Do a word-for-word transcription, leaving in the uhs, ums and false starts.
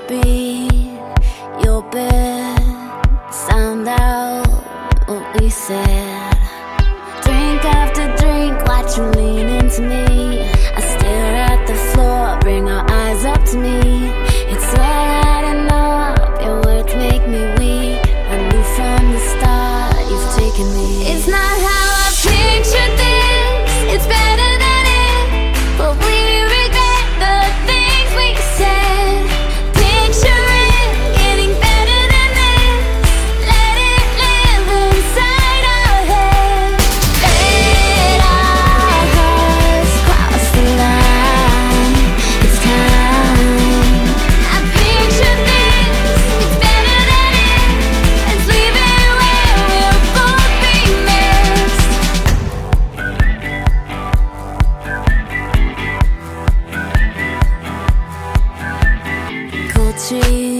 beat your bed, sound out what we said. Drink after drink, watch you lean into me. I stare at the floor, bring our eyes up to me. It's all adding up, your words make me weak. I knew from the start, you've taken me. It's not how I pictured this, it's better than it, but we regret the things we said. Picture it, getting better than this. Let it live inside our heads. Let our hearts cross the line. It's time. I picture this, it's better than it. Let's leave it where we'll both be missed. Cold trees